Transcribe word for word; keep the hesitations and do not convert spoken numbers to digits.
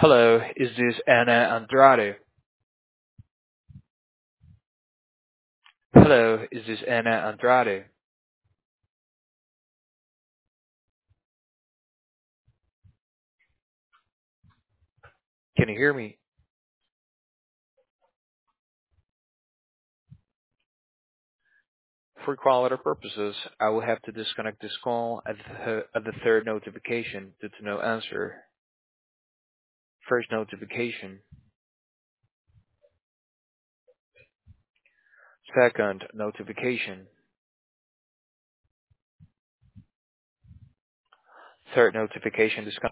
Hello, is this Anna Andrade? Hello, is this Anna Andrade? Can you hear me? For quality purposes, I will have to disconnect this call at the, at the third notification due to no answer. First notification. Second notification. Third notification disconnect.